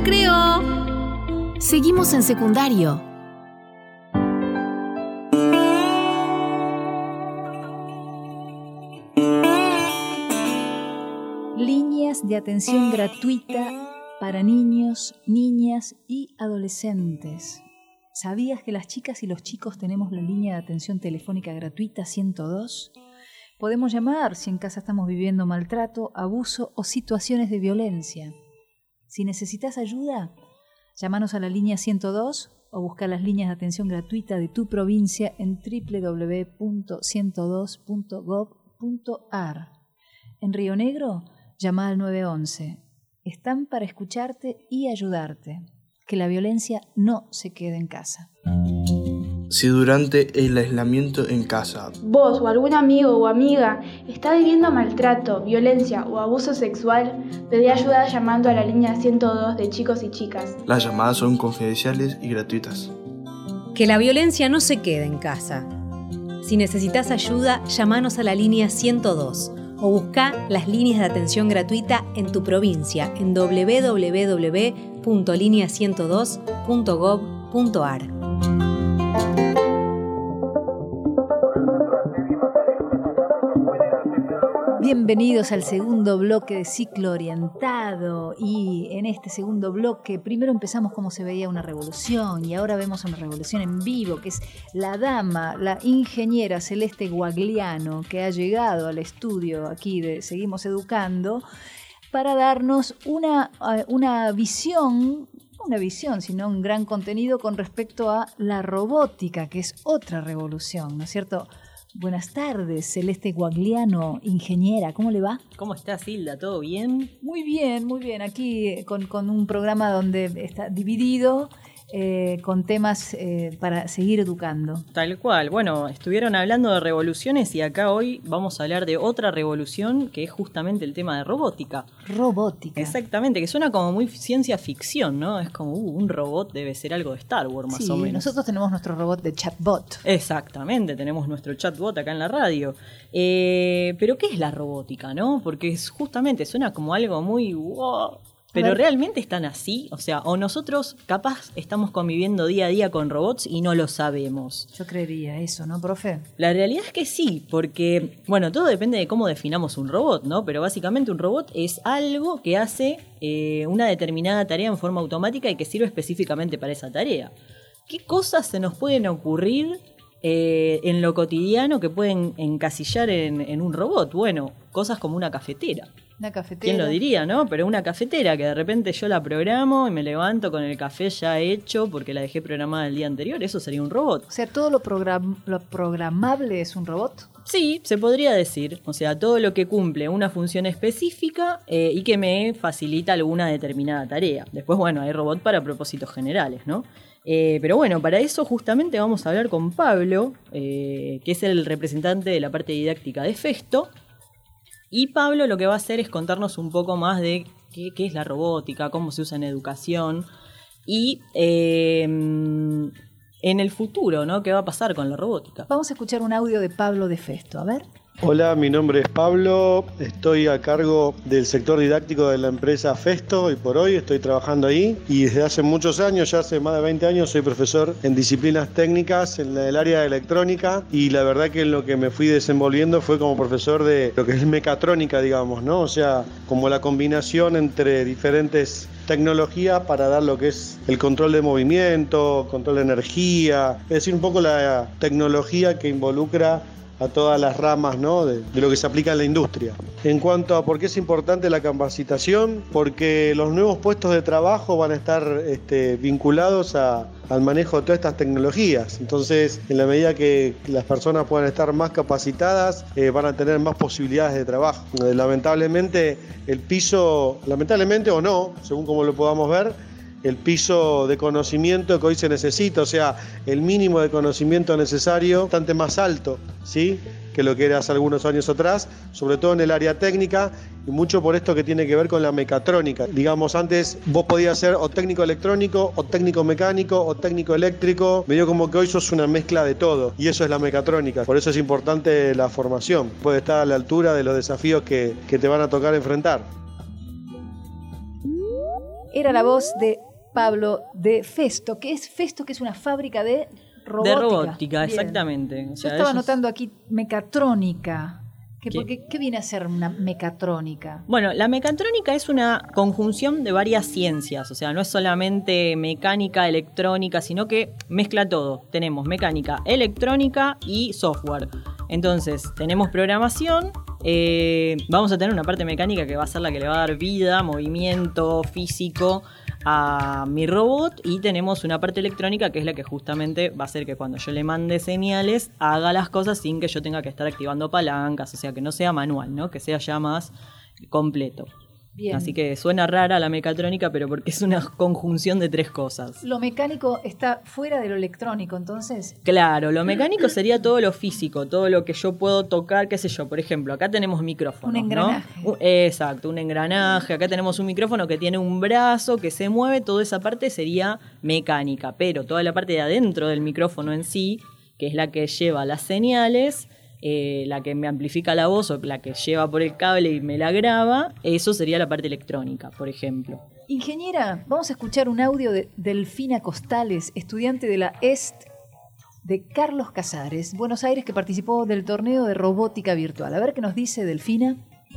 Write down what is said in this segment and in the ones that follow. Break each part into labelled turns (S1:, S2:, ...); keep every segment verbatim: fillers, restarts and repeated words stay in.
S1: recreo.
S2: Seguimos en secundario.
S3: Líneas de atención gratuita para niños, niñas y adolescentes. ¿Sabías que las chicas y los chicos tenemos la línea de atención telefónica gratuita ciento dos? Podemos llamar si en casa estamos viviendo maltrato, abuso o situaciones de violencia. Si necesitas ayuda, llámanos a la línea ciento dos o busca las líneas de atención gratuita de tu provincia en doble u doble u doble u punto ciento dos punto gob punto ar. En Río Negro, llama al nueve once. Están para escucharte y ayudarte. Que la violencia no se quede en casa.
S4: Si durante el aislamiento en casa
S5: vos o algún amigo o amiga está viviendo maltrato, violencia o abuso sexual, pedí ayuda llamando a la línea ciento dos de chicos y chicas.
S4: Las llamadas son confidenciales y gratuitas.
S1: Que la violencia no se quede en casa. Si necesitas ayuda, llámanos a la línea ciento dos o busca las líneas de atención gratuita en tu provincia en doble u doble u doble u punto línea ciento dos punto gob punto ar.
S3: Bienvenidos al segundo bloque de Ciclo Orientado, y en este segundo bloque primero empezamos cómo se veía una revolución y ahora vemos una revolución en vivo, que es la dama, la ingeniera Celeste Guagliano, que ha llegado al estudio aquí de Seguimos Educando para darnos una, una visión, una visión, sino un gran contenido con respecto a la robótica, que es otra revolución, ¿no es cierto? Buenas tardes, Celeste Guagliano, ingeniera, ¿cómo le va?
S6: ¿Cómo estás, Hilda? ¿Todo bien?
S3: Muy bien, muy bien. Aquí con, con un programa donde está dividido eh, con temas eh, para seguir educando.
S6: Tal cual. Bueno, estuvieron hablando de revoluciones y acá hoy vamos a hablar de otra revolución que es justamente el tema de robótica.
S3: Robótica.
S6: Exactamente, que suena como muy ciencia ficción, ¿no? Es como, uh, un robot debe ser algo de Star Wars, más
S3: sí,
S6: o menos.
S3: Nosotros tenemos nuestro robot de chatbot.
S6: Exactamente, tenemos nuestro chatbot acá en la radio. Eh, pero ¿qué es la robótica, no? Porque es, justamente suena como algo muy... wow. Pero ¿realmente están así? O sea, o nosotros capaz estamos conviviendo día a día con robots y no lo sabemos.
S3: Yo creería eso, ¿no, profe?
S6: La realidad es que sí, porque, bueno, todo depende de cómo definamos un robot, ¿no? Pero básicamente un robot es algo que hace eh, una determinada tarea en forma automática y que sirve específicamente para esa tarea. ¿Qué cosas se nos pueden ocurrir eh, en lo cotidiano que pueden encasillar en, en un robot? Bueno, cosas como una cafetera.
S3: Una cafetera.
S6: ¿Quién lo diría, no? Pero una cafetera que de repente yo la programo y me levanto con el café ya hecho porque la dejé programada el día anterior, eso sería un robot.
S3: O sea, ¿todo lo, program- lo programable es un robot?
S6: Sí, se podría decir. O sea, todo lo que cumple una función específica eh, y que me facilita alguna determinada tarea. Después, bueno, hay robots para propósitos generales, ¿no? Eh, pero bueno, para eso justamente vamos a hablar con Pablo, eh, que es el representante de la parte didáctica de Festo. Y Pablo lo que va a hacer es contarnos un poco más de qué, qué es la robótica, cómo se usa en educación y eh, en el futuro, ¿no? ¿Qué va a pasar con la robótica?
S3: Vamos a escuchar un audio de Pablo de Festo, a ver.
S7: Hola, mi nombre es Pablo, estoy a cargo del sector didáctico de la empresa Festo y por hoy estoy trabajando ahí y desde hace muchos años, ya hace más de veinte años, soy profesor en disciplinas técnicas en el área de electrónica y la verdad que en lo que me fui desenvolviendo fue como profesor de lo que es mecatrónica, digamos, ¿no? O sea, como la combinación entre diferentes tecnologías para dar lo que es el control de movimiento, control de energía, es decir, un poco la tecnología que involucra a todas las ramas, ¿no? de, de lo que se aplica en la industria. En cuanto a por qué es importante la capacitación, porque los nuevos puestos de trabajo van a estar este, vinculados a, al manejo de todas estas tecnologías. Entonces, en la medida que las personas puedan estar más capacitadas, eh, van a tener más posibilidades de trabajo. Eh, lamentablemente, el piso, lamentablemente o no, según como lo podamos ver, el piso de conocimiento que hoy se necesita, o sea, el mínimo de conocimiento necesario, bastante más alto, ¿sí?, que lo que era hace algunos años atrás, sobre todo en el área técnica, y mucho por esto que tiene que ver con la mecatrónica. Digamos, antes vos podías ser o técnico electrónico, o técnico mecánico, o técnico eléctrico, medio como que hoy sos una mezcla de todo, y eso es la mecatrónica. Por eso es importante la formación, puede estar a la altura de los desafíos que, que te van a tocar enfrentar.
S3: Era la voz de Pablo de Festo, que es Festo, que es una fábrica de robótica.
S6: De robótica,
S3: Bien.
S6: exactamente. O sea,
S3: Yo estaba
S6: ellos...
S3: notando aquí mecatrónica. ¿Qué,
S6: ¿Qué?
S3: porque, ¿Qué viene a ser una mecatrónica?
S6: Bueno, la mecatrónica es una conjunción de varias ciencias, o sea, no es solamente mecánica, electrónica, sino que mezcla todo. Tenemos mecánica, electrónica y software. Entonces, tenemos programación, eh, vamos a tener una parte mecánica que va a ser la que le va a dar vida, movimiento físico a mi robot, y tenemos una parte electrónica que es la que justamente va a hacer que cuando yo le mande señales haga las cosas sin que yo tenga que estar activando palancas, o sea, que no sea manual, ¿no? Que sea ya más completo.
S3: Bien.
S6: Así que suena rara la mecatrónica, pero porque es una conjunción de tres cosas.
S3: Lo mecánico está fuera de lo electrónico, entonces.
S6: Claro, lo mecánico sería todo lo físico, todo lo que yo puedo tocar, qué sé yo. Por ejemplo, acá tenemos micrófonos,
S3: Un engranaje.
S6: ¿no? Un- Exacto, un engranaje. Acá tenemos un micrófono que tiene un brazo que se mueve, toda esa parte sería mecánica. Pero toda la parte de adentro del micrófono en sí, que es la que lleva las señales, eh, la que me amplifica la voz o la que lleva por el cable y me la graba, eso sería la parte electrónica, por ejemplo.
S3: Ingeniera, vamos a escuchar un audio de Delfina Costales, estudiante de la E S T de Carlos Casares, Buenos Aires, que participó del torneo de robótica virtual. A ver qué nos dice Delfina.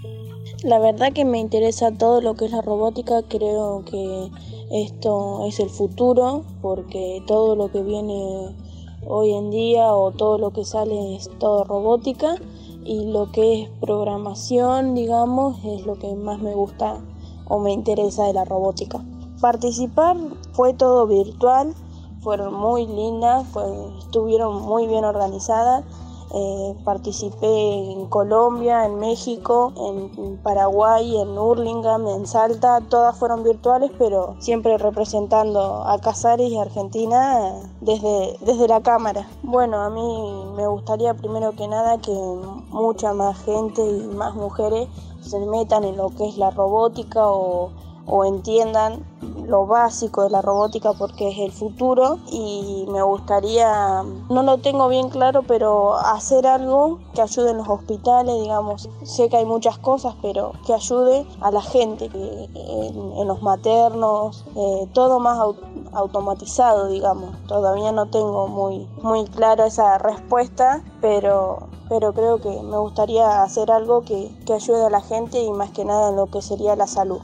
S2: La verdad que me interesa todo lo que es la robótica, creo que esto es el futuro, porque todo lo que viene hoy en día o todo lo que sale es todo robótica, y lo que es programación, digamos, es lo que más me gusta o me interesa de la robótica. Participar fue todo virtual, fueron muy lindas, fue, estuvieron muy bien organizadas. Eh, participé en Colombia, en México, en Paraguay, en Hurlingham, en Salta, todas fueron virtuales, pero siempre representando a Casares y Argentina desde, desde la cámara. Bueno, a mí me gustaría primero que nada que mucha más gente y más mujeres se metan en lo que es la robótica o, o entiendan lo básico de la robótica, porque es el futuro, y me gustaría, no lo tengo bien claro, pero hacer algo que ayude en los hospitales, digamos. Sé que hay muchas cosas, pero que ayude a la gente, que en, en los maternos, eh, todo más au- automatizado, digamos. Todavía no tengo muy, muy clara esa respuesta, pero, pero creo que me gustaría hacer algo que, que ayude a la gente y más que nada en lo que sería la salud.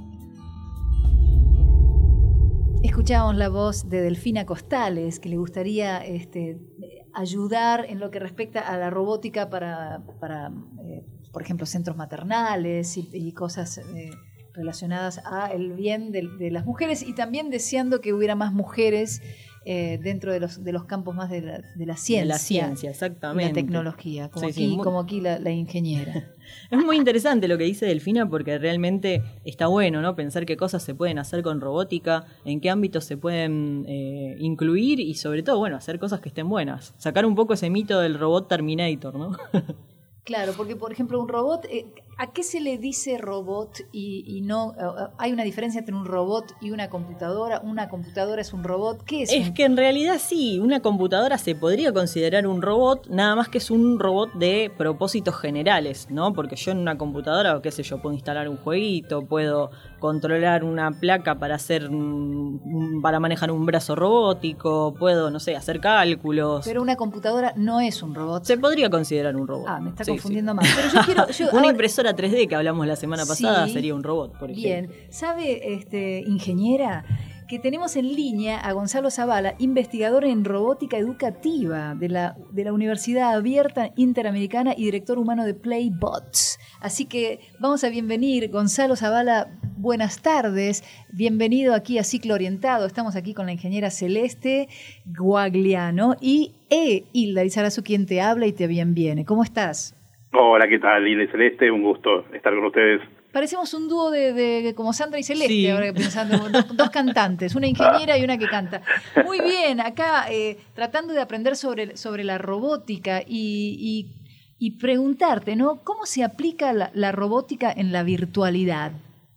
S3: Escuchábamos la voz de Delfina Costales, que le gustaría este, ayudar en lo que respecta a la robótica para, para eh, por ejemplo, centros maternales y, y cosas eh, relacionadas al bien de, de las mujeres, y también deseando que hubiera más mujeres eh, dentro de los, de los campos más de la, de la ciencia.
S6: De la ciencia,
S3: Y
S6: exactamente.
S3: la tecnología, como
S6: Sí,
S3: aquí,
S6: sí, muy-
S3: como aquí la, la ingeniera.
S6: Es muy interesante lo que dice Delfina, porque realmente está bueno, ¿no? Pensar qué cosas se pueden hacer con robótica, en qué ámbitos se pueden eh, incluir, y sobre todo, bueno, hacer cosas que estén buenas. Sacar un poco ese mito del robot Terminator, ¿no?
S3: Claro, porque por ejemplo un robot, eh, ¿a qué se le dice robot y, y no? Uh, ¿Hay una diferencia entre un robot y una computadora? ¿Una computadora es un robot? ¿Qué es?
S6: Es
S3: un...
S6: que en realidad sí, una computadora se podría considerar un robot, nada más que es un robot de propósitos generales, ¿no? Porque yo en una computadora, qué sé yo, puedo instalar un jueguito, puedo controlar una placa para hacer un- un- para manejar un brazo robótico, puedo, no sé, hacer cálculos.
S3: Pero una computadora no es un robot.
S6: Se podría considerar un robot.
S3: Ah, me está
S6: Sí,
S3: confundiendo
S6: sí.
S3: más. Pero yo quiero... yo
S6: Una
S3: ahora-
S6: impresora tres D que hablamos la semana pasada
S3: Sí.
S6: sería un robot, por ejemplo.
S3: Bien, ¿sabe, este, ingeniera, que tenemos en línea a Gonzalo Zavala, investigador en robótica educativa de la, de la Universidad Abierta Interamericana y director humano de Playbots? Así que vamos a bienvenir, Gonzalo Zavala, buenas tardes, bienvenido aquí a Ciclo Orientado. Estamos aquí con la ingeniera Celeste Guagliano y E. Hilda Lizarazu, quien te habla y te bienviene. ¿Cómo estás?
S8: Hola, ¿qué tal? Hilda y Celeste, un gusto estar con ustedes.
S3: Parecemos un dúo de, de como Sandra y Celeste,
S6: Sí.
S3: ahora que pensando, dos, dos cantantes, una ingeniera y una que canta. Muy bien, acá eh, tratando de aprender sobre, sobre la robótica y, y, y preguntarte, ¿no? ¿Cómo se aplica la, la robótica en la virtualidad?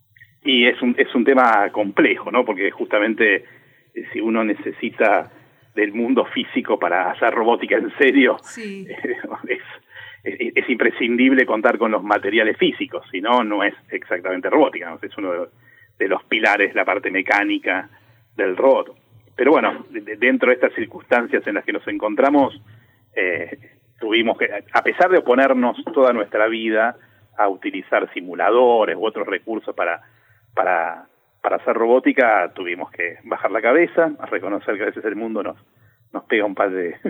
S8: Y es un, es un tema complejo, ¿no? Porque justamente eh, si uno necesita del mundo físico para hacer robótica en serio,
S3: Sí.
S8: es, es, es imprescindible contar con los materiales físicos, si no, no es exactamente robótica, ¿no? Es uno de, de los pilares, la parte mecánica del robot. Pero bueno, de, dentro de estas circunstancias en las que nos encontramos, eh, tuvimos que, a pesar de oponernos toda nuestra vida a utilizar simuladores u otros recursos para, para, para hacer robótica, tuvimos que bajar la cabeza, a reconocer que a veces el mundo nos, nos pega un par de,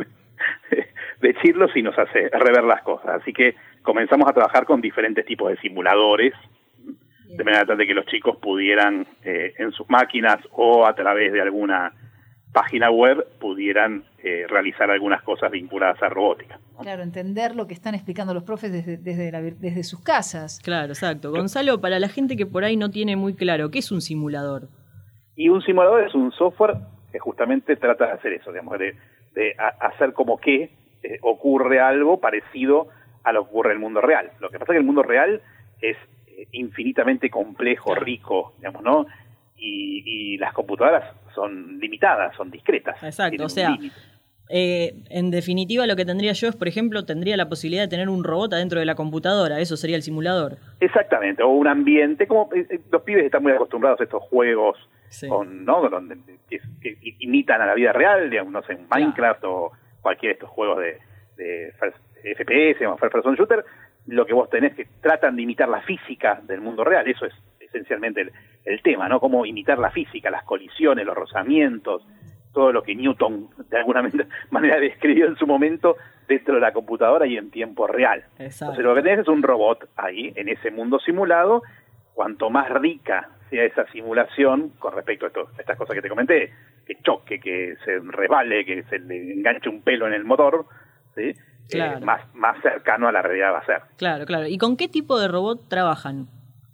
S8: de chirlos y nos hace rever las cosas. Así que comenzamos a trabajar con diferentes tipos de simuladores, de manera tal de que los chicos pudieran, eh, en sus máquinas o a través de alguna página web, pudieran eh, realizar algunas cosas vinculadas a robótica, ¿no?
S3: Claro, entender lo que están explicando los profes desde, desde, la, desde sus casas.
S6: Claro, exacto. Gonzalo, para la gente que por ahí no tiene muy claro, ¿qué es un simulador?
S8: Y un simulador es un software que justamente trata de hacer eso, digamos, de, de a, hacer como que eh, ocurre algo parecido a lo que ocurre en el mundo real. Lo que pasa es que el mundo real es eh, infinitamente complejo, claro, rico, digamos, ¿no? Y, y las computadoras son limitadas, son discretas.
S6: Exacto, o sea, eh, en definitiva lo que tendría yo es, por ejemplo, tendría la posibilidad de tener un robot adentro de la computadora, eso sería el simulador. Exactamente, o un ambiente, como eh, los pibes están muy acostumbrados a estos juegos, sí, con, ¿no? Donde, que, que imitan a la vida real, digamos, no sé, Minecraft, claro, o cualquiera de estos juegos de, de F P S o First Person Shooter. Lo que vos tenés que tratan de imitar la física del mundo real, eso es esencialmente el, el tema, ¿no? Cómo imitar la física, las colisiones, los rozamientos, todo lo que Newton de alguna manera describió en su momento dentro de la computadora y en tiempo real. Exacto. Entonces lo que tenés es un robot ahí, en ese mundo simulado. Cuanto más rica sea esa simulación con respecto a, esto, a estas cosas que te comenté, que choque, que se resbale, que se le enganche un pelo en el motor, ¿sí? Claro. Eh, más, más cercano a la realidad va a ser. Claro, claro. ¿Y con qué tipo de robot trabajan?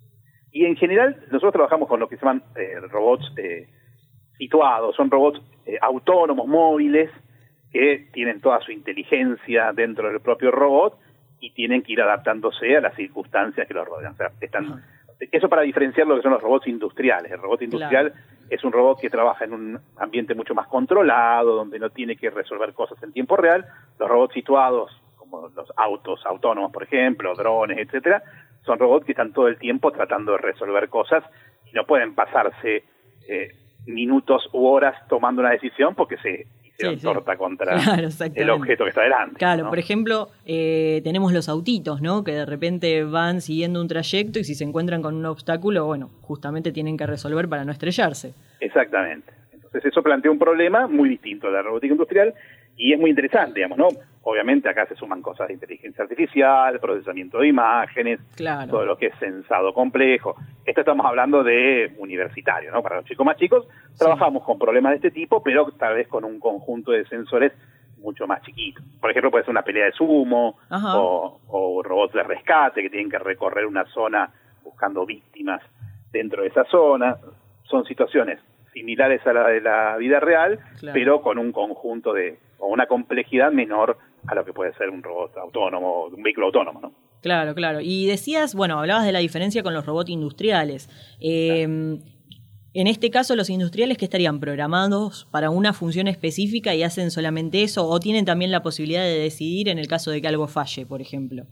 S8: Y en general nosotros trabajamos con lo que se llaman eh, robots eh, situados, son robots eh, autónomos, móviles, que tienen toda su inteligencia dentro del propio robot y tienen que ir adaptándose a las circunstancias que los rodean. O sea, están, uh-huh. Eso para diferenciar lo que son los robots industriales. El robot industrial, claro, es un robot que trabaja en un ambiente mucho más controlado, donde no tiene que resolver cosas en tiempo real. Los robots situados, como los autos autónomos, por ejemplo, drones, etcétera, son robots que están todo el tiempo tratando de resolver cosas y no pueden pasarse eh, minutos u horas tomando una decisión porque se hicieron sí, sí. torta contra claro, el objeto que está delante.
S6: Claro,
S8: ¿no?
S6: Por ejemplo, eh, tenemos los autitos, ¿no? Que de repente van siguiendo un trayecto y si se encuentran con un obstáculo, bueno, justamente tienen que resolver para no estrellarse.
S8: Exactamente. Entonces eso plantea un problema muy distinto de la robótica industrial y es muy interesante, digamos, ¿no? Obviamente acá se suman cosas de inteligencia artificial, procesamiento de imágenes, claro, todo lo que es sensado complejo. Esto estamos hablando de universitario, ¿no? Para los chicos más chicos sí. Trabajamos con problemas de este tipo, pero tal vez con un conjunto de sensores mucho más chiquitos. Por ejemplo, puede ser una pelea de sumo o, o robots de rescate que tienen que recorrer una zona buscando víctimas dentro de esa zona. Son situaciones similares a la de la vida real, claro, pero con un conjunto de, o una complejidad menor a lo que puede ser un robot autónomo, un vehículo autónomo, ¿no?
S6: Claro, claro. Y decías, bueno, hablabas de la diferencia con los robots industriales. Eh, claro. En este caso, los industriales que estarían programados para una función específica y hacen solamente eso, o tienen también la posibilidad de decidir en el caso de que algo falle, por ejemplo.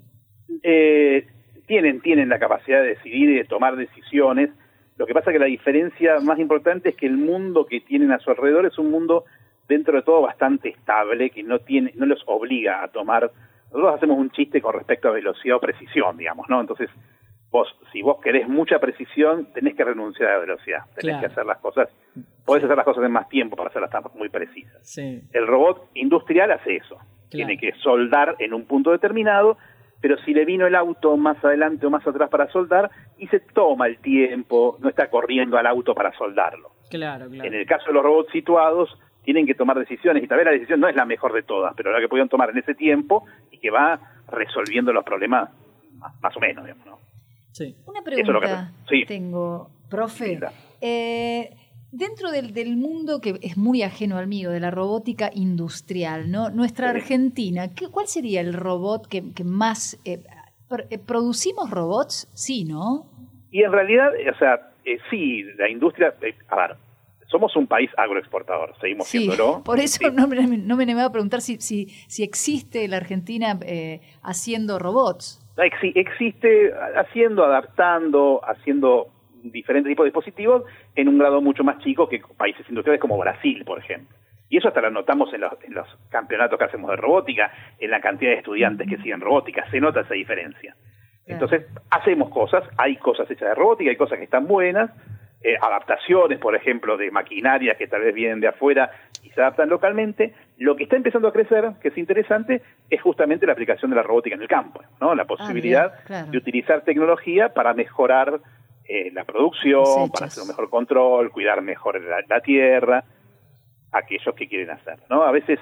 S8: Eh, tienen, tienen la capacidad de decidir y de tomar decisiones. Lo que pasa es que la diferencia más importante es que el mundo que tienen a su alrededor es un mundo dentro de todo bastante estable, que no tiene, no los obliga a tomar. Nosotros hacemos un chiste con respecto a velocidad o precisión, digamos, ¿no? Entonces, vos, si vos querés mucha precisión, tenés que renunciar a la velocidad, tenés claro. que hacer las cosas, podés sí. hacer las cosas en más tiempo para hacerlas muy precisas. Sí. El robot industrial hace eso, claro. tiene que soldar en un punto determinado, pero si le vino el auto más adelante o más atrás para soldar, y se toma el tiempo, no está corriendo al auto para soldarlo.
S6: Claro, claro.
S8: En el caso de los robots situados, tienen que tomar decisiones, y tal vez la decisión no es la mejor de todas, pero la que pudieron tomar en ese tiempo y que va resolviendo los problemas más, más o menos, digamos, ¿no?
S3: Sí. Una pregunta
S8: es que, sí.
S3: tengo, profe. Eh, dentro del, del mundo que es muy ajeno al mío, de la robótica industrial, ¿no? Nuestra sí. Argentina, ¿qué, ¿cuál sería el robot que, que más... Eh, ¿Producimos robots? Sí, ¿no?
S8: Y en realidad, o sea, eh, sí, la industria... Eh, a ver, somos un país agroexportador, seguimos
S3: sí,
S8: siéndolo.
S3: Por eso sí. no, me, no me animaba a preguntar si, si, si existe la Argentina eh, haciendo robots.
S8: Existe haciendo, adaptando, haciendo diferentes tipos de dispositivos en un grado mucho más chico que países industriales como Brasil, por ejemplo. Y eso hasta lo notamos en los, en los campeonatos que hacemos de robótica, en la cantidad de estudiantes que siguen robótica, se nota esa diferencia. Entonces, hacemos cosas, hay cosas hechas de robótica, hay cosas que están buenas, eh, adaptaciones, por ejemplo, de maquinarias que tal vez vienen de afuera y se adaptan localmente. Lo que está empezando a crecer, que es interesante, es justamente la aplicación de la robótica en el campo, ¿no? La posibilidad ah, bien, claro. de utilizar tecnología para mejorar eh, la producción, Cosechas. para hacer un mejor control, cuidar mejor la, la tierra, aquellos que quieren hacer, ¿no? A veces,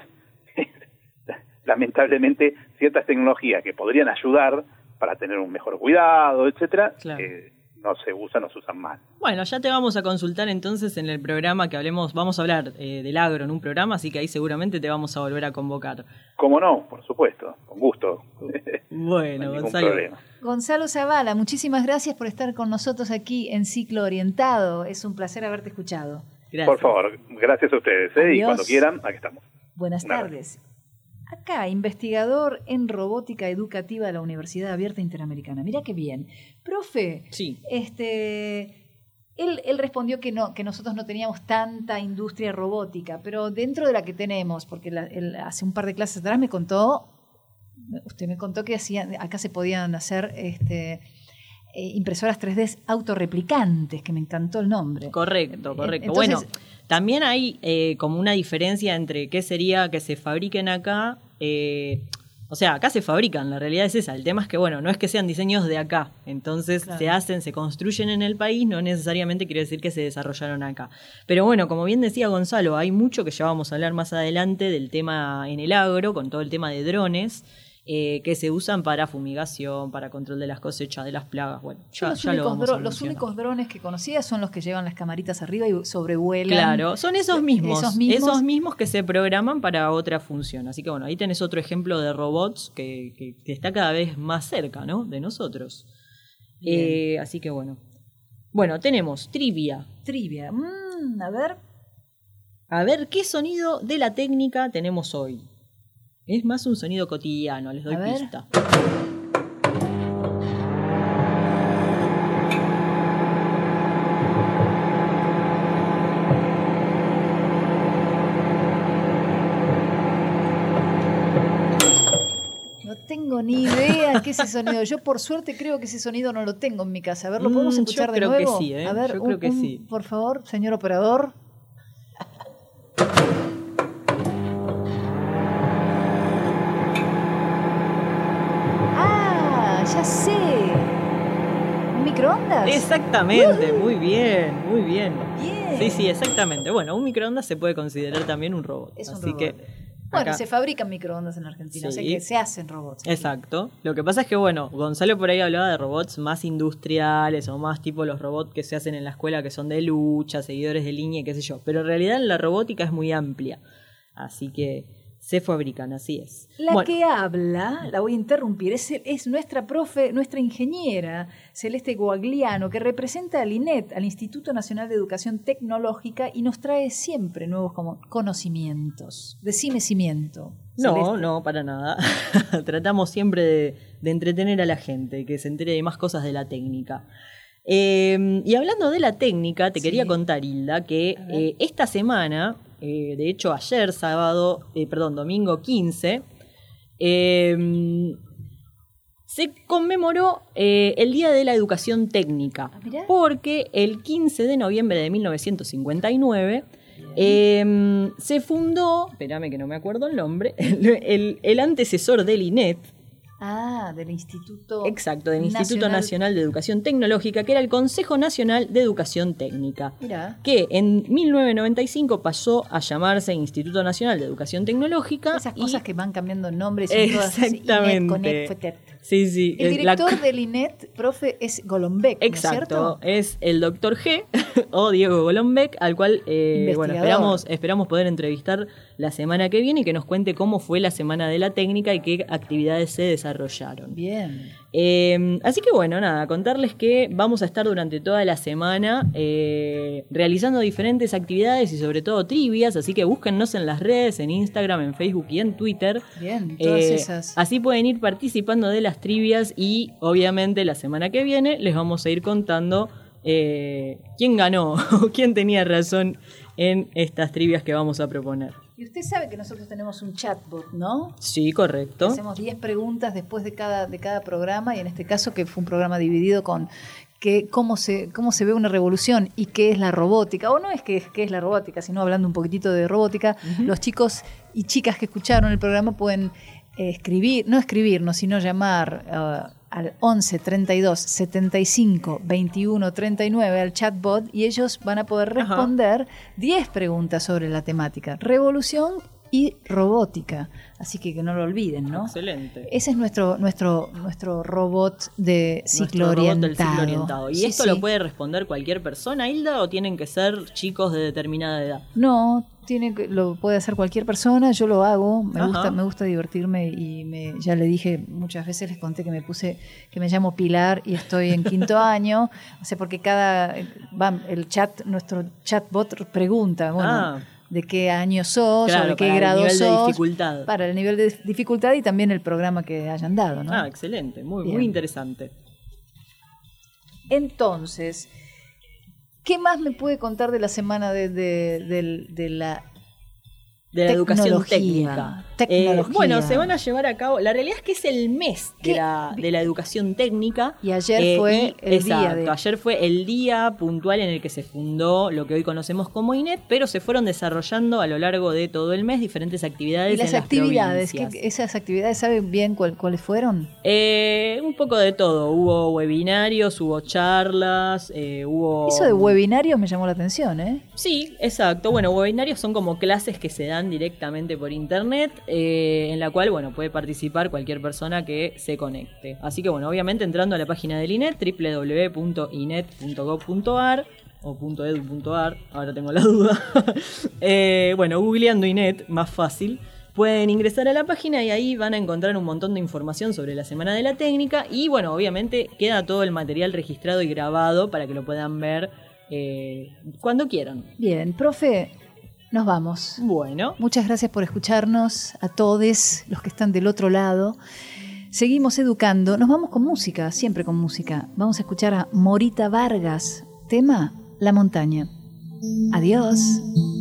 S8: lamentablemente, ciertas tecnologías que podrían ayudar para tener un mejor cuidado, etcétera, claro. eh, no se usan o se usan mal.
S6: Bueno, ya te vamos a consultar entonces en el programa que hablemos, vamos a hablar eh, del agro en un programa, así que ahí seguramente te vamos a volver a convocar.
S8: Cómo no, por supuesto, con gusto.
S6: Bueno,
S8: no
S6: Gonzalo.
S8: Problema.
S3: Gonzalo Zavala, muchísimas gracias por estar con nosotros aquí en Ciclo Orientado. Es un placer haberte escuchado.
S8: Gracias. Por favor, gracias a ustedes, ¿eh? Y cuando quieran, aquí estamos.
S3: Buenas Una tardes. Vez. Acá, investigador en robótica educativa de la Universidad Abierta Interamericana. Mira qué bien. Profe,
S6: sí.
S3: este, él, él respondió que no, que nosotros no teníamos tanta industria robótica, pero dentro de la que tenemos, porque la, él, hace un par de clases atrás me contó, usted me contó que hacían, acá se podían hacer este, eh, impresoras tres D autorreplicantes, que me encantó el nombre.
S6: Correcto, correcto.
S3: Entonces,
S6: bueno, también hay eh, como una diferencia entre qué sería que se fabriquen acá. Eh, o sea, acá se fabrican, la realidad es esa. El tema es que, bueno, no es que sean diseños de acá. Entonces claro. se hacen, se construyen en el país, no necesariamente quiere decir que se desarrollaron acá. Pero bueno, como bien decía Gonzalo, hay mucho que ya vamos a hablar más adelante del tema en el agro, con todo el tema de drones. Eh, que se usan para fumigación, para control de las cosechas, de las plagas. Bueno, ya,
S3: los
S6: ya
S3: únicos
S6: lo vamos
S3: dro-
S6: a
S3: Los únicos drones que conocía son los que llevan las camaritas arriba y sobrevuelan.
S6: Claro, son esos mismos,
S3: esos mismos.
S6: Esos mismos que se programan para otra función. Así que bueno, ahí tenés otro ejemplo de robots que, que, que está cada vez más cerca, ¿no? De nosotros. Eh, así que bueno. Bueno, tenemos trivia.
S3: Trivia. Mm, a ver.
S6: A ver, ¿qué sonido de la técnica tenemos hoy? Es más un sonido cotidiano, les doy
S3: A ver.
S6: pista.
S3: No tengo ni idea qué es ese sonido. Yo por suerte creo que ese sonido no lo tengo en mi casa. A ver, ¿lo podemos
S6: Mm,
S3: escuchar
S6: yo
S3: de
S6: creo
S3: nuevo?
S6: que sí, ¿eh?
S3: A ver,
S6: Yo
S3: un-
S6: creo que
S3: un-
S6: sí.
S3: por favor, señor operador. Ah, ya sé. ¿Un microondas?
S6: Exactamente,
S3: Uh-huh.
S6: muy bien, muy bien.
S3: Bien.
S6: Sí, sí, exactamente. Bueno, un microondas se puede considerar también un robot.
S3: Es un
S6: así
S3: robot.
S6: que
S3: Bueno,
S6: acá-
S3: se fabrican microondas en Argentina,
S6: Sí.
S3: o sea que se hacen robots. aquí.
S6: Exacto. Lo que pasa es que, bueno, Gonzalo por ahí hablaba de robots más industriales o más tipo los robots que se hacen en la escuela que son de lucha, seguidores de línea, qué sé yo. Pero en realidad la robótica es muy amplia. Así que se fabrican, así es.
S3: La
S6: Bueno,
S3: que habla, la voy a interrumpir, es, es nuestra profe, nuestra ingeniera Celeste Guagliano, que representa al I N E T, al Instituto Nacional de Educación Tecnológica, y nos trae siempre nuevos como conocimientos. Decime cimiento.
S6: No,
S3: Celeste.
S6: no, para nada. Tratamos siempre de, de entretener a la gente, que se entere de más cosas de la técnica. Eh, y hablando de la técnica, te
S3: Sí.
S6: quería contar, Hilda, que
S3: A ver.
S6: eh, esta semana, eh, de hecho ayer, sábado, eh, perdón, domingo quince, eh, se conmemoró eh, el Día de la Educación Técnica,
S3: Ah, mirá.
S6: porque el quince de noviembre de mil novecientos cincuenta y nueve eh, se fundó, espérame que no me acuerdo el nombre, el, el- el antecesor del I N E T,
S3: Ah, del Instituto.
S6: exacto, del Instituto
S3: Nacional.
S6: Nacional de Educación Tecnológica, que era el Consejo Nacional de Educación Técnica,
S3: Mirá.
S6: que en mil novecientos noventa y cinco pasó a llamarse Instituto Nacional de Educación Tecnológica.
S3: Esas
S6: y-
S3: cosas que van cambiando nombres. y son todas así,
S6: Exactamente.
S3: I N E T, Connect, F E T E T.
S6: Sí, sí.
S3: El
S6: es la-
S3: director del I N E T, profe, es Golombek, ¿no es
S6: Exacto,
S3: cierto?
S6: es el doctor G o Diego Golombek, al cual eh, bueno,
S3: Investigador.
S6: esperamos, esperamos poder entrevistar la semana que viene y que nos cuente cómo fue la Semana de la Técnica y qué actividades se desarrollaron.
S3: Bien.
S6: Eh, así que bueno, nada, contarles que vamos a estar durante toda la semana eh, realizando diferentes actividades y sobre todo trivias, así que búsquennos en las redes, en Instagram, en Facebook y en Twitter.
S3: Bien, todas
S6: Eh,
S3: esas.
S6: Así pueden ir participando de las trivias y obviamente la semana que viene les vamos a ir contando eh, quién ganó o quién tenía razón en estas trivias que vamos a proponer.
S3: Y usted sabe que nosotros tenemos un chatbot, ¿no?
S6: Sí, correcto.
S3: Hacemos diez preguntas después de cada, de cada programa, y en este caso que fue un programa dividido con que cómo se cómo se ve una revolución y qué es la robótica, o no es que qué es la robótica, sino hablando un poquitito de robótica. Uh-huh. Los chicos y chicas que escucharon el programa pueden eh, escribir, no escribirnos, sino llamar uh, al once treinta y dos setenta y cinco veintiuno treinta y nueve al chatbot, y ellos van a poder responder diez preguntas sobre la temática revolución y robótica, así que que no lo olviden, ¿no?
S6: Excelente.
S3: Ese es nuestro nuestro nuestro robot de ciclo
S6: nuestro
S3: orientado.
S6: Robot del ciclo orientado. ¿Y
S3: sí,
S6: esto
S3: sí.
S6: lo puede responder cualquier persona, Hilda, o tienen que ser chicos de determinada edad?
S3: No, tiene que, lo puede hacer cualquier persona. Yo lo hago, me
S6: Ajá.
S3: gusta me gusta divertirme, y me, ya le dije muchas veces, les conté que me puse que me llamo Pilar y estoy en quinto año, o sea, porque cada va, el chat nuestro chatbot pregunta, bueno,
S6: Ah.
S3: de qué año sos,
S6: Claro,
S3: o de qué
S6: para el
S3: grado
S6: nivel de
S3: sos,
S6: dificultad.
S3: para el nivel de dificultad y también el programa que hayan dado, ¿no?
S6: Ah, excelente, muy,
S3: Bien.
S6: muy interesante.
S3: Entonces, ¿qué más me puede contar de la semana de, de, de, de la
S6: De la educación
S3: tecnología?
S6: técnica.
S3: Tecnología.
S6: Eh, bueno, se van a llevar a cabo. La realidad es que es el mes de
S3: ¿Qué?
S6: la, de la educación técnica.
S3: Y ayer
S6: Eh,
S3: fue
S6: y-
S3: el
S6: exacto,
S3: día de...
S6: ayer fue el día puntual en el que se fundó lo que hoy conocemos como I N E T, pero se fueron desarrollando a lo largo de todo el mes diferentes actividades.
S3: ¿Y las
S6: en
S3: actividades?
S6: Las
S3: ¿qué, ¿Esas actividades saben bien cuál, cuáles fueron?
S6: eh, un poco de todo. Hubo webinarios, hubo charlas, eh, hubo.
S3: Eso de webinarios me llamó la atención, ¿eh?
S6: Sí, exacto. Bueno, webinarios son como clases que se dan directamente por internet, eh, en la cual, bueno, puede participar cualquier persona que se conecte. Así que, bueno, obviamente entrando a la página del I N E T, doble u doble u doble u punto i net punto gov punto a r o .edu punto a r, ahora tengo la duda. eh, bueno, googleando I N E T, más fácil. Pueden ingresar a la página y ahí van a encontrar un montón de información sobre la Semana de la Técnica. Y, bueno, obviamente queda todo el material registrado y grabado para que lo puedan ver eh, cuando quieran.
S3: Bien, profe, nos vamos.
S6: Bueno.
S3: Muchas gracias por escucharnos, a todos los que están del otro lado. Seguimos educando. Nos vamos con música, siempre con música. Vamos a escuchar a Morita Vargas, tema La Montaña. Adiós.